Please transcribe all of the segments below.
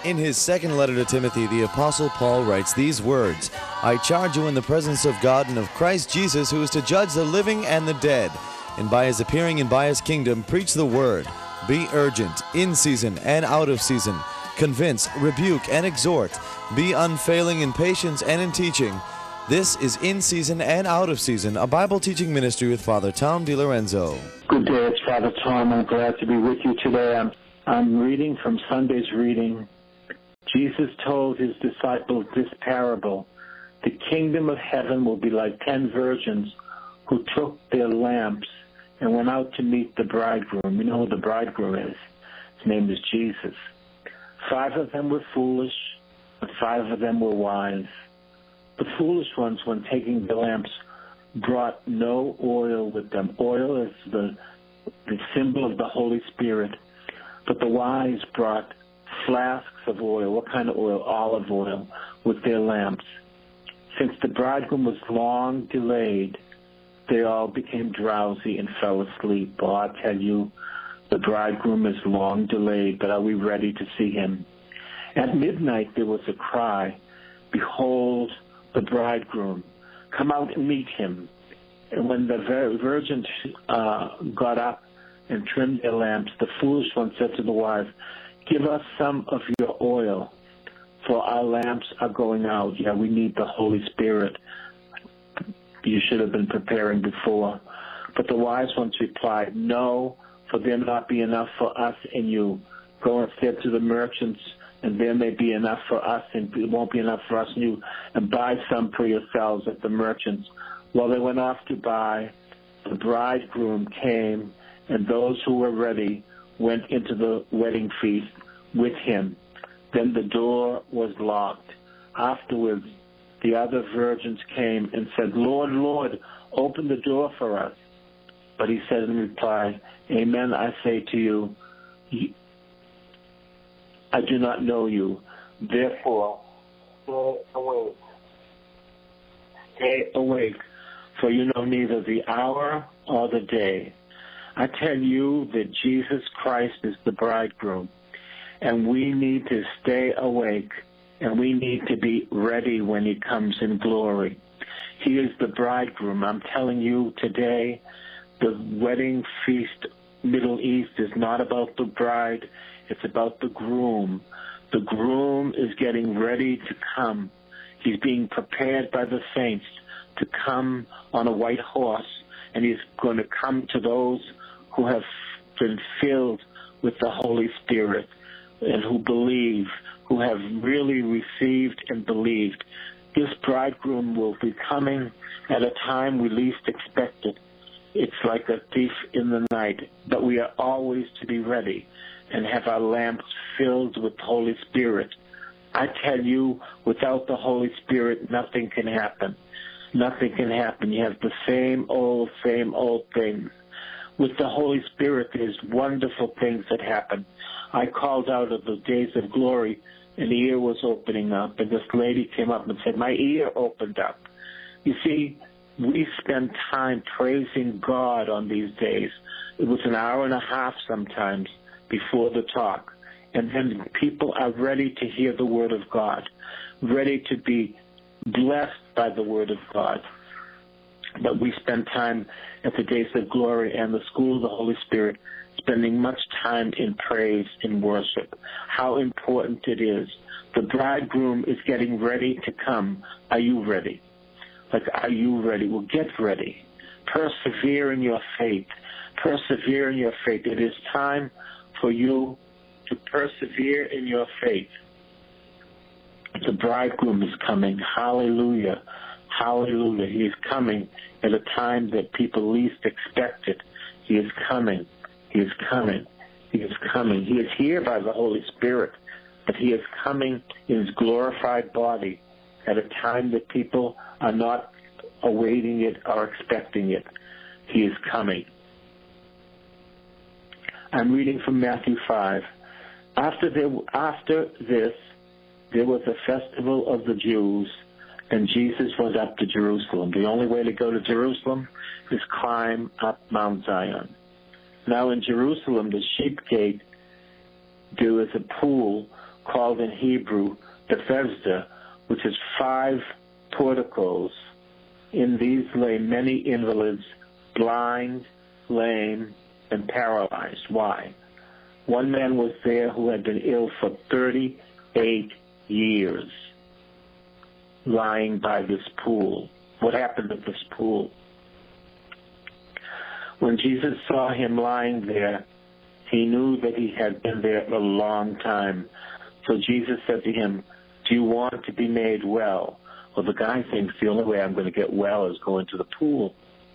In his second letter to Timothy, the Apostle Paul writes these words, I charge you in the presence of God and of Christ Jesus, who is to judge the living and the dead, and by his appearing and by his kingdom, preach the word. Be urgent, in season and out of season. Convince, rebuke, and exhort. Be unfailing in patience and in teaching. This is In Season and Out of Season, a Bible teaching ministry with Father Tom DiLorenzo. Good day, it's Father Tom. I'm glad to be with you today. I'm reading from Sunday's reading. Jesus told his disciples this parable. The kingdom of heaven will be like 10 virgins who took their lamps and went out to meet the bridegroom. You know who the bridegroom is. His name is Jesus. 5 of them were foolish, but 5 of them were wise. The foolish ones, when taking the lamps, brought no oil with them. Oil is the symbol of the Holy Spirit. But the wise brought flasks of oil. What kind of oil? Olive oil with their lamps. Since the bridegroom was long delayed, they all became drowsy and fell asleep. Well, I tell you, the bridegroom is long delayed, but are we ready to see him? At midnight there was a cry, behold the bridegroom, come out and meet him. And when the virgins got up and trimmed their lamps, the foolish one said to the wise, give us some of your oil, for our lamps are going out. Yeah, we need the Holy Spirit. You should have been preparing before. But the wise ones replied, no, for there not be enough for us and you. Go instead to the merchants, and there may be enough for us, and it won't be enough for us and you, and buy some for yourselves at the merchants. While they went off to buy, the bridegroom came, and those who were ready went into the wedding feast with him. Then the door was locked. Afterwards, the other virgins came and said, Lord, Lord, open the door for us. But he said in reply, Amen, I say to you, I do not know you. Therefore, stay awake. Stay awake, for you know neither the hour or the day. I tell you that Jesus Christ is the bridegroom, and we need to stay awake, and we need to be ready when he comes in glory. He is the bridegroom. I'm telling you today, the wedding feast, Middle East, is not about the bride, it's about the groom. The groom is getting ready to come. He's being prepared by the saints to come on a white horse, and he's going to come to those who have been filled with the Holy Spirit and who believe, who have really received and believed. This bridegroom will be coming at a time we least expect it. It's like a thief in the night, but we are always to be ready and have our lamps filled with the Holy Spirit. I tell you, without the Holy Spirit, nothing can happen. Nothing can happen. You have the same old things. With the Holy Spirit, there's wonderful things that happen. I called out of the days of glory, and the ear was opening up, and this lady came up and said, my ear opened up. You see, we spend time praising God on these days. It was an hour and a half sometimes before the talk, and then people are ready to hear the Word of God, ready to be blessed by the Word of God. But we spend time at the Days of Glory and the School of the Holy Spirit, spending much time in praise and worship. How important it is. The bridegroom is getting ready to come. Are you ready? Are you ready? Well, get ready. Persevere in your faith. Persevere in your faith. It is time for you to persevere in your faith. The bridegroom is coming. Hallelujah. Hallelujah. He is coming at a time that people least expect it. He is coming. He is coming. He is coming. He is here by the Holy Spirit, but he is coming in his glorified body at a time that people are not awaiting it or expecting it. He is coming. I'm reading from Matthew 5. After this, there was a festival of the Jews, and Jesus went up to Jerusalem. The only way to go to Jerusalem is climb up Mount Zion. Now in Jerusalem, the sheep gate, there is a pool called in Hebrew Bethesda, which is 5 porticos. In these lay many invalids, blind, lame, and paralyzed. Why? One man was there who had been ill for 38 years, lying by this pool. What happened at this pool? When Jesus saw him lying there, he knew that he had been there a long time. So Jesus said to him, "Do you want to be made well?" Well, the guy thinks the only way I'm going to get well is go into the pool.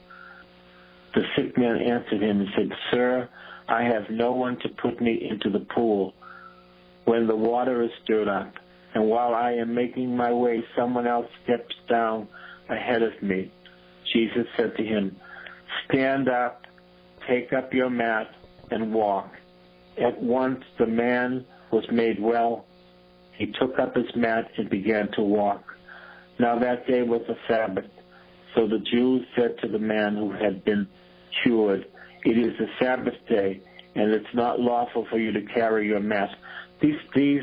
The sick man answered him and said, "Sir, I have no one to put me into the pool when the water is stirred up, and while I am making my way, someone else steps down ahead of me." Jesus said to him, "Stand up, take up your mat, and walk." At once the man was made well. He took up his mat and began to walk. Now that day was the Sabbath. So the Jews said to the man who had been cured, "It is the Sabbath day, and it's not lawful for you to carry your mat." These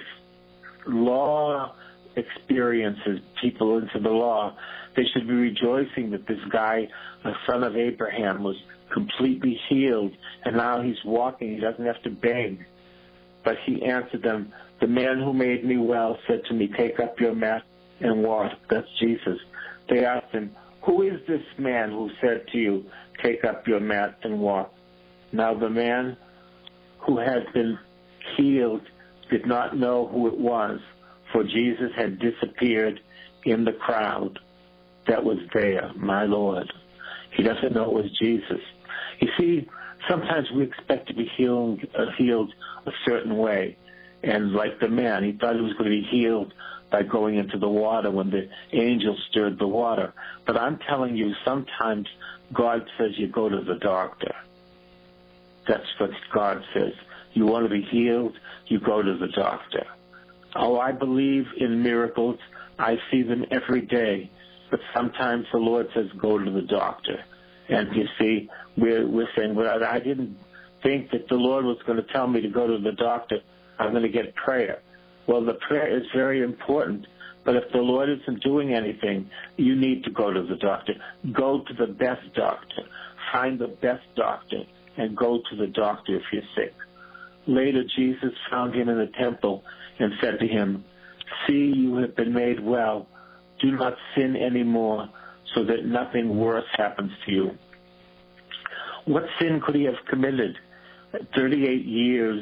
law experiences people into the law. They should be rejoicing that this guy, a son of Abraham, was completely healed, and now he's walking. He doesn't have to beg. But he answered them, "The man who made me well said to me, 'Take up your mat and walk.'" That's Jesus. They asked him, "Who is this man who said to you, 'Take up your mat and walk'?" Now the man who had been healed did not know who it was, for Jesus had disappeared in the crowd that was there. My Lord. He doesn't know it was Jesus. You see, sometimes we expect to be healed a certain way. And like the man, he thought he was going to be healed by going into the water when the angel stirred the water. But I'm telling you, sometimes God says you go to the doctor. That's what God says. You want to be healed, you go to the doctor. Oh, I believe in miracles. I see them every day. But sometimes the Lord says, go to the doctor. And you see, we're saying, well, I didn't think that the Lord was going to tell me to go to the doctor. I'm going to get prayer. Well, the prayer is very important. But if the Lord isn't doing anything, you need to go to the doctor. Go to the best doctor. Find the best doctor and go to the doctor if you're sick. Later, Jesus found him in the temple and said to him, "See, you have been made well. Do not sin anymore, so that nothing worse happens to you." What sin could he have committed? 38 years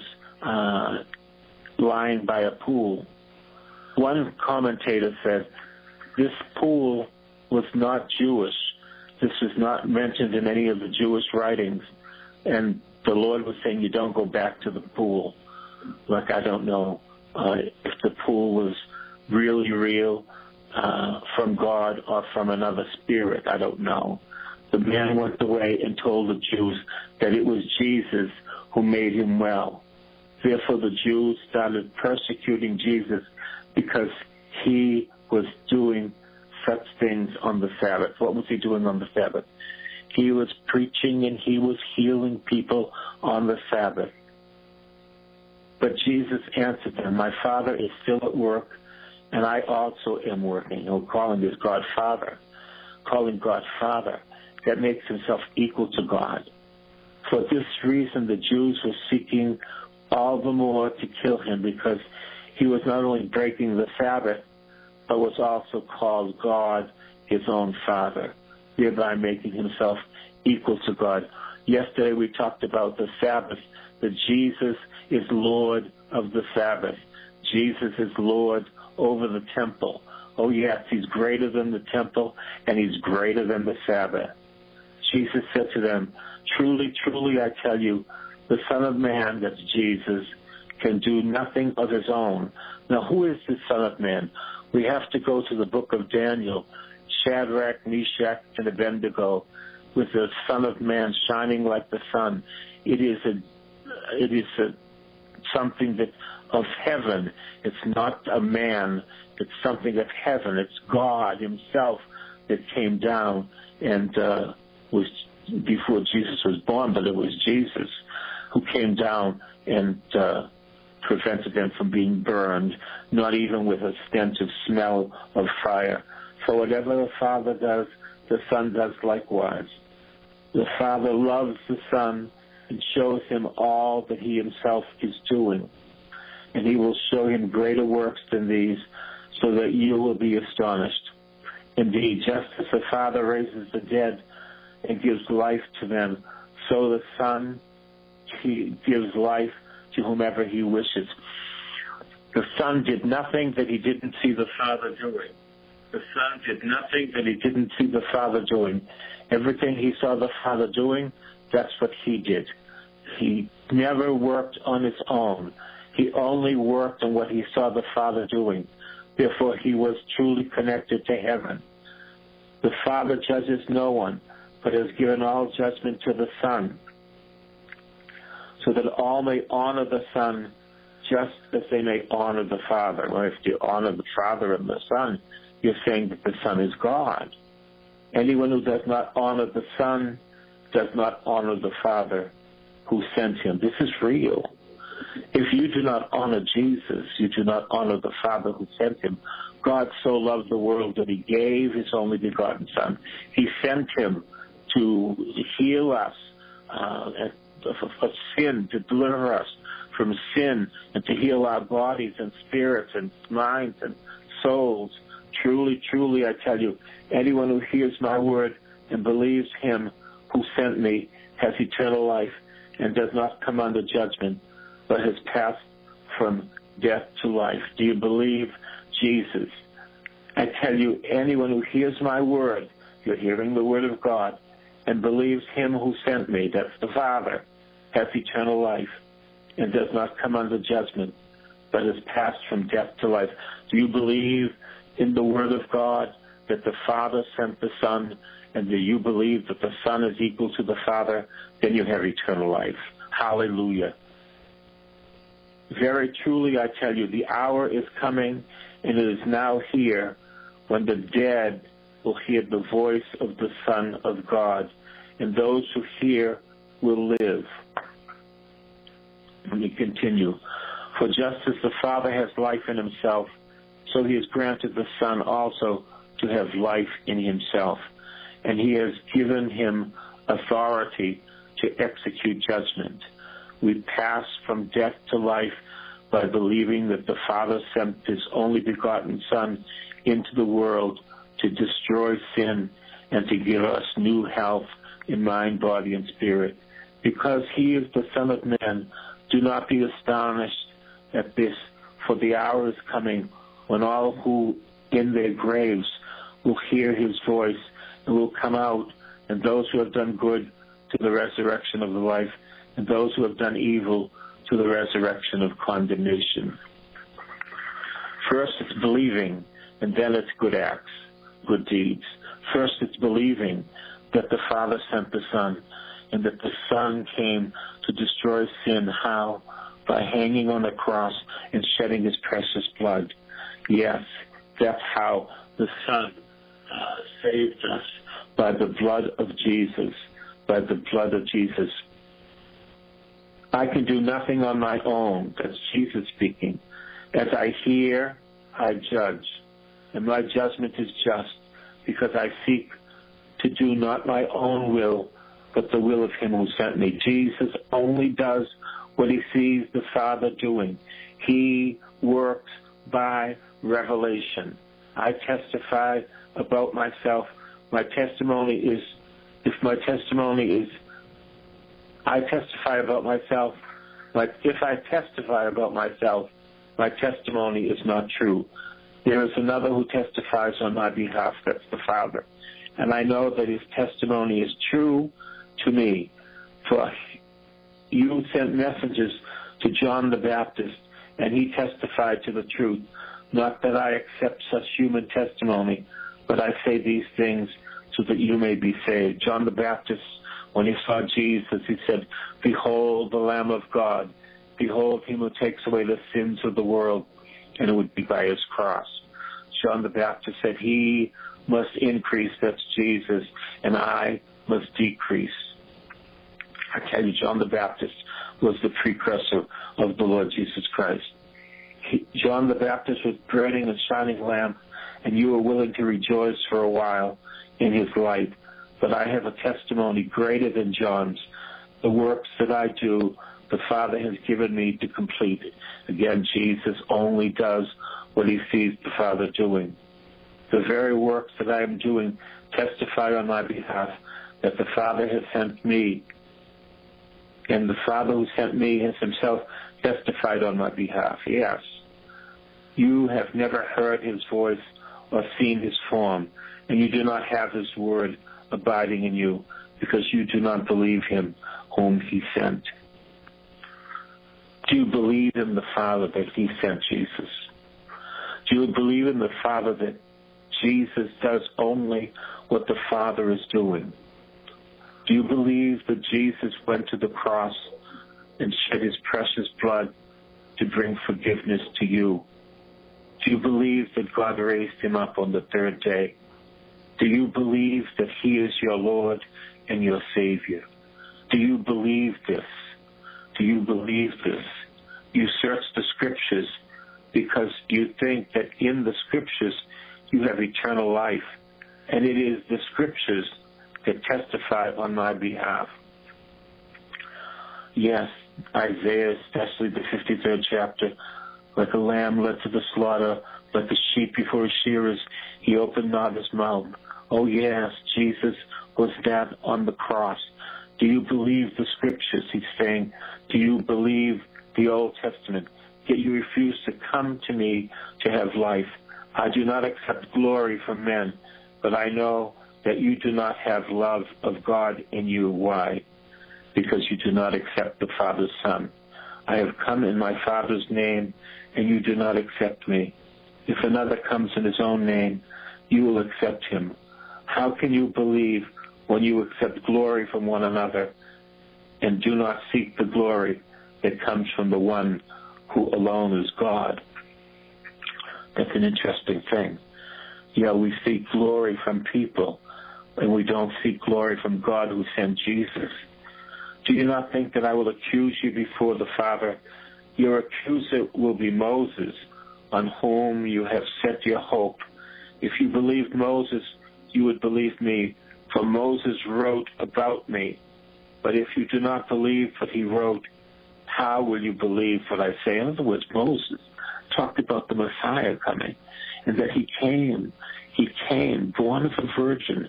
lying by a pool. One commentator said, this pool was not Jewish. This was not mentioned in any of the Jewish writings. And the Lord was saying, you don't go back to the pool. Like, I don't know if the pool was really real from God or from another spirit. I don't know. The man went away and told the Jews that it was Jesus who made him well. Therefore, the Jews started persecuting Jesus because he was doing such things on the Sabbath. What was he doing on the Sabbath? He was preaching and he was healing people on the Sabbath. But Jesus answered them, "My Father is still at work, and I also am working." Calling this God Father. Calling God Father. That makes himself equal to God. For this reason, the Jews were seeking all the more to kill him, because he was not only breaking the Sabbath, but was also called God, his own Father, thereby making himself equal to God. Yesterday we talked about the Sabbath, that Jesus is Lord of the Sabbath. Jesus is Lord over the temple. Oh yes, he's greater than the temple, and he's greater than the Sabbath. Jesus said to them, "Truly, truly, I tell you, the Son of Man," that's Jesus, "can do nothing of his own." Now, who is the Son of Man? We have to go to the book of Daniel. Shadrach, Meshach, and Abednego, with the Son of Man shining like the sun. It is something that of heaven. It's not a man. It's something of heaven. It's God himself that came down and was before Jesus was born, but it was Jesus who came down and prevented them from being burned, not even with a stench of smell of fire. For whatever the Father does, the Son does likewise. The Father loves the Son and shows him all that he himself is doing. And he will show him greater works than these, so that you will be astonished. Indeed, just as the Father raises the dead and gives life to them, so the Son, he gives life to whomever he wishes. The Son did nothing that he didn't see the Father doing. The Son did nothing that he didn't see the Father doing. Everything he saw the Father doing, that's what he did. He never worked on his own. He only worked on what he saw the Father doing. Therefore, he was truly connected to heaven. The Father judges no one, but has given all judgment to the Son, so that all may honor the Son just as they may honor the Father. Well, if you honor the Father and the Son, you're saying that the Son is God. Anyone who does not honor the Son does not honor the Father who sent him. This is real. If you do not honor Jesus, you do not honor the Father who sent him. God so loved the world that he gave his only begotten Son. He sent him to heal us for sin, to deliver us from sin, and to heal our bodies and spirits and minds and souls. Truly, truly, I tell you, anyone who hears my word and believes him who sent me has eternal life and does not come under judgment, but has passed from death to life. Do you believe Jesus? I tell you, anyone who hears my word, you're hearing the word of God, and believes him who sent me, that's the Father, has eternal life and does not come under judgment, but has passed from death to life. Do you believe in the word of God that the Father sent the Son, and do you believe that the Son is equal to the Father? Then you have eternal life. Hallelujah. Very truly, I tell you, the hour is coming, and it is now here, when the dead will hear the voice of the Son of God, and those who hear will live. Let me continue. For just as the Father has life in himself, so he has granted the Son also to have life in himself, and he has given him authority to execute judgment. We pass from death to life by believing that the Father sent his only begotten Son into the world to destroy sin and to give us new health in mind, body, and spirit. Because he is the Son of Man, do not be astonished at this, for the hour is coming when all who in their graves will hear his voice and will come out, and those who have done good to the resurrection of the life, and those who have done evil to the resurrection of condemnation. First it's believing, and then it's good acts, good deeds. First it's believing that the Father sent the Son, and that the Son came to destroy sin. How? By hanging on the cross and shedding his precious blood. Yes, that's how the Son saved us, by the blood of Jesus, by the blood of Jesus. I can do nothing on my own. That's Jesus speaking. As I hear, I judge, and my judgment is just, because I seek to do not my own will, but the will of him who sent me. Jesus only does what he sees the Father doing. He works by revelation. I testify about myself. My testimony is, I testify about myself. If I testify about myself, my testimony is not true. There is another who testifies on my behalf, that's the Father. And I know that his testimony is true to me. For you sent messengers to John the Baptist, and he testified to the truth. Not that I accept such human testimony, but I say these things so that you may be saved. John the Baptist, when he saw Jesus, he said, "Behold the Lamb of God. Behold him who takes away the sins of the world," and it would be by his cross. John the Baptist said, "He must increase," that's Jesus, "and I must decrease." I tell you, John the Baptist was the precursor of the Lord Jesus Christ. John the Baptist was burning and shining lamp, and you were willing to rejoice for a while in his light. But I have a testimony greater than John's. The works that I do, the Father has given me to complete it. Again, Jesus only does what he sees the Father doing. The very works that I am doing testify on my behalf that the Father has sent me, and the Father who sent me has himself testified on my behalf. Yes, you have never heard his voice or seen his form, and you do not have his word abiding in you, because you do not believe him whom he sent. Do you believe in the Father that he sent Jesus? Do you believe in the Father that Jesus does only what the Father is doing? Do you believe that Jesus went to the cross and shed his precious blood to bring forgiveness to you? Do you believe that God raised him up on the third day? Do you believe that he is your Lord and your Savior? Do you believe this? Do you believe this? You search the Scriptures because you think that in the Scriptures you have eternal life, and it is the Scriptures that testify on my behalf. Yes, Isaiah, especially the 53rd chapter, like a lamb led to the slaughter, like a sheep before his shearers, he opened not his mouth. Oh yes, Jesus was that on the cross. Do you believe the Scriptures? He's saying, do you believe the Old Testament? Yet you refuse to come to me to have life. I do not accept glory from men, but I know that you do not have love of God in you. Why? Because you do not accept the Father's Son. I have come in my Father's name, and you do not accept me. If another comes in his own name, you will accept him. How can you believe when you accept glory from one another and do not seek the glory that comes from the one who alone is God? That's an interesting thing. Yeah, we seek glory from people, and we don't seek glory from God who sent Jesus. Do you not think that I will accuse you before the Father? Your accuser will be Moses, on whom you have set your hope. If you believed Moses, you would believe me, for Moses wrote about me. But if you do not believe what he wrote, how will you believe what I say? In other words, Moses talked about the Messiah coming, and that he came, born of a virgin,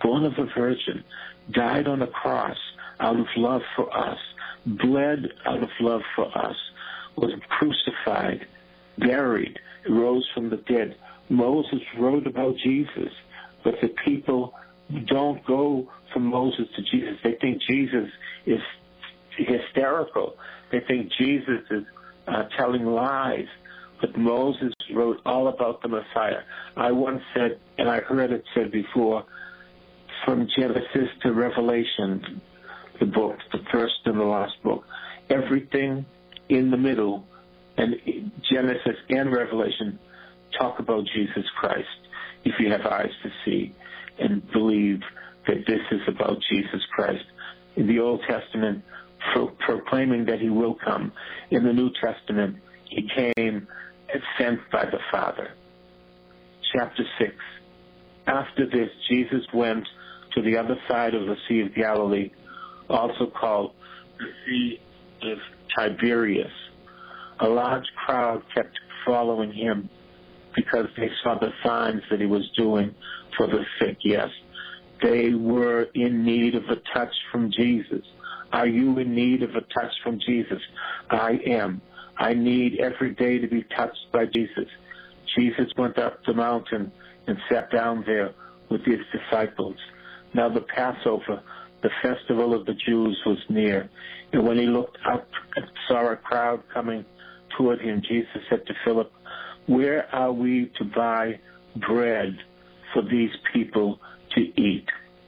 died on a cross out of love for us, bled out of love for us, was crucified, buried, rose from the dead. Moses wrote about Jesus, but the people don't go from Moses to Jesus. They think Jesus is hysterical. They think Jesus is telling lies. But Moses wrote all about the Messiah. I once said, and I heard it said before, from Genesis to Revelation, the books, the first and the last book, everything in the middle, and Genesis and Revelation talk about Jesus Christ, if you have eyes to see and believe that this is about Jesus Christ. In the Old Testament, proclaiming that he will come. In the New Testament, he came as sent by the Father. Chapter 6. After this, Jesus went to the other side of the Sea of Galilee, also called the Sea of Tiberias. A large crowd kept following him because they saw the signs that he was doing for the sick. Yes, they were in need of a touch from Jesus. Are you in need of a touch from Jesus? I am. I need every day to be touched by Jesus. Jesus went up the mountain and sat down there with his disciples. Now the Passover, the festival of the Jews, was near. And when he looked up and saw a crowd coming toward him, Jesus said to Philip, "Where are we to buy bread for these people to eat?"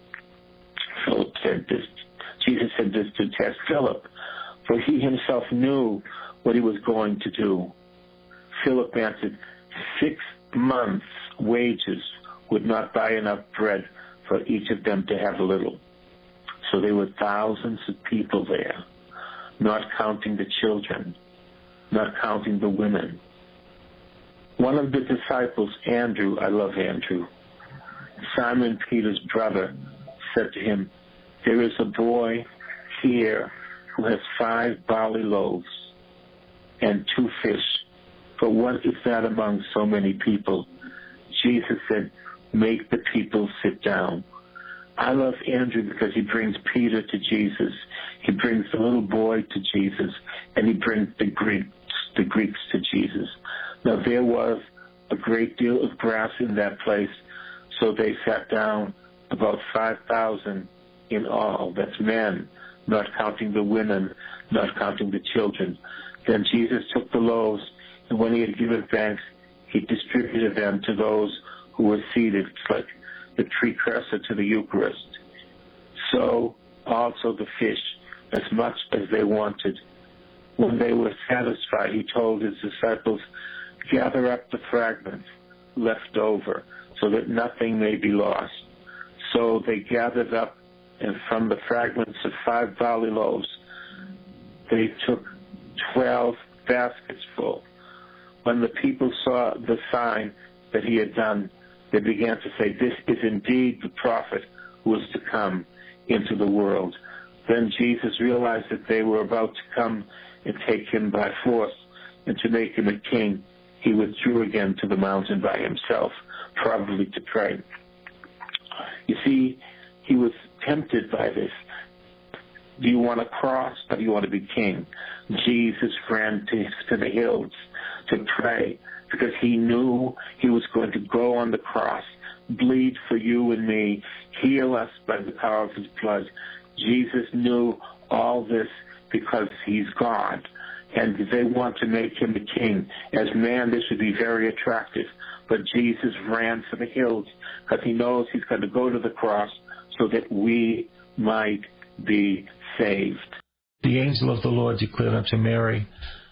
Philip said this. Jesus said this to test Philip, for he himself knew what he was going to do. Philip answered, 6 months' wages would not buy enough bread for each of them to have a little. So there were thousands of people there. not counting the children, not counting the women. One of the disciples, Andrew, I love Andrew, Simon Peter's brother, said to him, "There is a boy here who has 5 barley loaves and 2 fish, but what is that among so many people?" Jesus said, "Make the people sit down." I love Andrew because he brings Peter to Jesus, he brings the little boy to Jesus, and he brings the Greeks to Jesus. Now there was a great deal of grass in that place, so they sat down, about 5,000 in all. That's men, not counting the women, not counting the children. Then Jesus took the loaves, and when he had given thanks, he distributed them to those who were seated. It's like the precursor to the Eucharist. So also the fish, as much as they wanted. When they were satisfied, he told his disciples, "Gather up the fragments left over, so that nothing may be lost." So they gathered up, and from the fragments of 5 barley loaves, they took 12 baskets full. When the people saw the sign that he had done, they began to say, "This is indeed the prophet who was to come into the world." Then Jesus realized that they were about to come and take him by force and to make him a king. He withdrew again to the mountain by himself, probably to pray. You see, he was tempted by this. Do you want a cross, or do you want to be king? Jesus ran to the hills to pray because he knew he was going to go on the cross, bleed for you and me, heal us by the power of his blood. Jesus knew all this because he's God, and they want to make him a king. As man, this would be very attractive, but Jesus ran for the hills because he knows he's going to go to the cross so that we might be saved. The angel of the Lord declared unto Mary,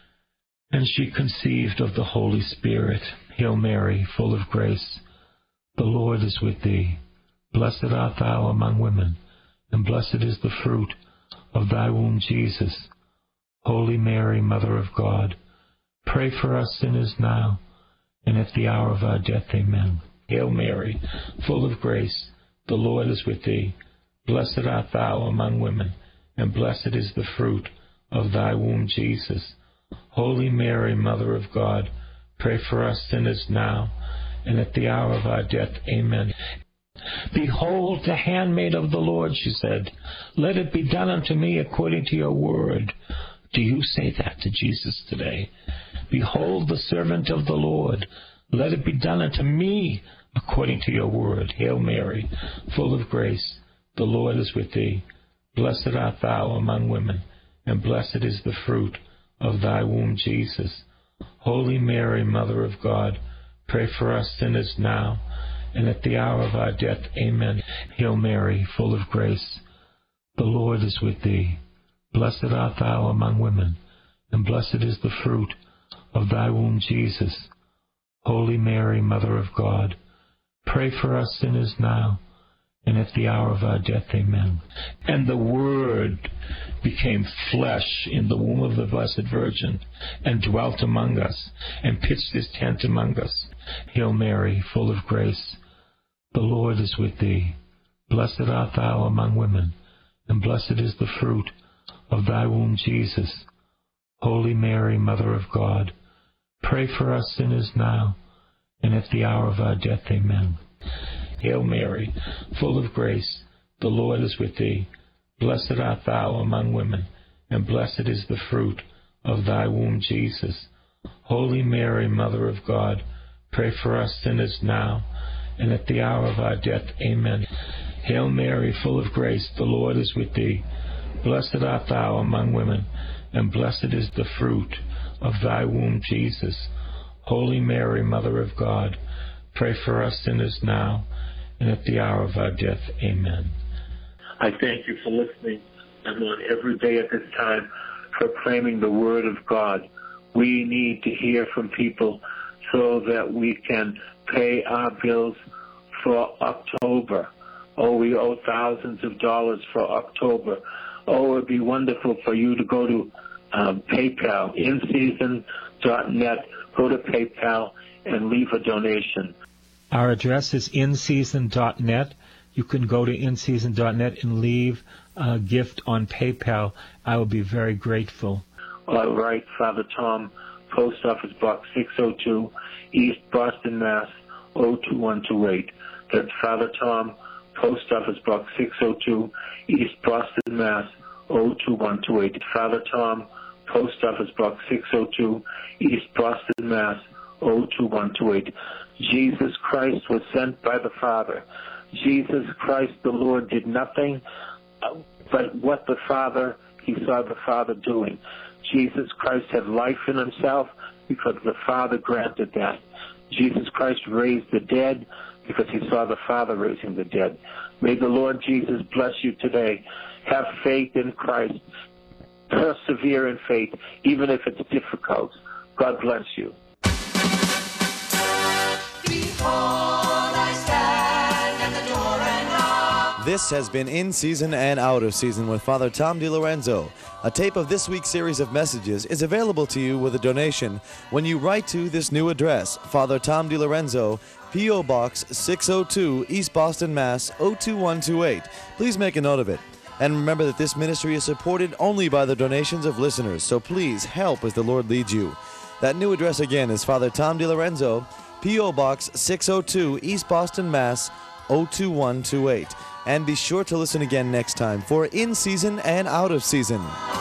and she conceived of the Holy Spirit. Hail Mary, full of grace, the Lord is with thee. Blessed art thou among women, and blessed is the fruit of thy womb, Jesus. Holy Mary, Mother of God, pray for us sinners now, and at the hour of our death. Amen. Hail Mary, full of grace, the Lord is with thee. Blessed art thou among women, and blessed is the fruit of thy womb, Jesus. Holy Mary, Mother of God, pray for us sinners now, and at the hour of our death. Amen. Behold, the handmaid of the Lord, she said. Let it be done unto me according to your word. Do you say that to Jesus today? Behold, the servant of the Lord. Let it be done unto me according to your word. Hail Mary, full of grace, the Lord is with thee. Blessed art thou among women, and blessed is the fruit of thy womb, Jesus. Holy Mary, Mother of God, pray for us sinners now, and at the hour of our death. Amen. Hail Mary, full of grace, the Lord is with thee. Blessed art thou among women, and blessed is the fruit of thy womb, Jesus. Holy Mary, Mother of God, pray for us sinners now, and at the hour of our death. Amen. And the Word became flesh in the womb of the Blessed Virgin, and dwelt among us, and pitched his tent among us. Hail Mary, full of grace, the Lord is with thee. Blessed art thou among women, and blessed is the fruit of thy womb, Jesus. Holy Mary, Mother of God, pray for us sinners now, and at the hour of our death. Amen. Hail Mary, full of grace, the Lord is with thee. Blessed art thou among women, and blessed is the fruit of thy womb, Jesus. Holy Mary, Mother of God, pray for us sinners now, and at the hour of our death. Amen. Hail Mary, full of grace, the Lord is with thee. Blessed art thou among women, and blessed is the fruit of thy womb, Jesus. Holy Mary, Mother of God, pray for us sinners now, and at the hour of our death. Amen. I thank you for listening. I'm on every day at this time proclaiming the Word of God. We need to hear from people so that we can pay our bills for October. Oh, we owe thousands of dollars for October. Oh, it would be wonderful for you to go to PayPal, inseason.net. Go to PayPal and leave a donation. Our address is inseason.net. You can go to inseason.net and leave a gift on PayPal. I will be very grateful. All right, Father Tom, Post Office Box 602, East Boston, Mass. 02128. That's Father Tom, Post Office Box 602, East Boston, Mass. 02128. Father Tom, Post Office Box 602, East Boston, Mass. 02128. Jesus Christ was sent by the Father. Jesus Christ, the Lord, did nothing but what he saw the Father doing. Jesus Christ had life in himself because the Father granted that. Jesus Christ raised the dead because he saw the Father raising the dead. May the Lord Jesus bless you today. Have faith in Christ. Persevere in faith, even if it's difficult. God bless you. This has been In Season and Out of Season with Father Tom DiLorenzo. A tape of this week's series of messages is available to you with a donation when you write to this new address, Father Tom DiLorenzo, P.O. Box 602, East Boston, Mass. 02128. Please make a note of it. And remember that this ministry is supported only by the donations of listeners, so please help as the Lord leads you. That new address again is Father Tom DiLorenzo, P.O. Box 602, East Boston, Mass. 02128. And be sure to listen again next time for In Season and Out of Season.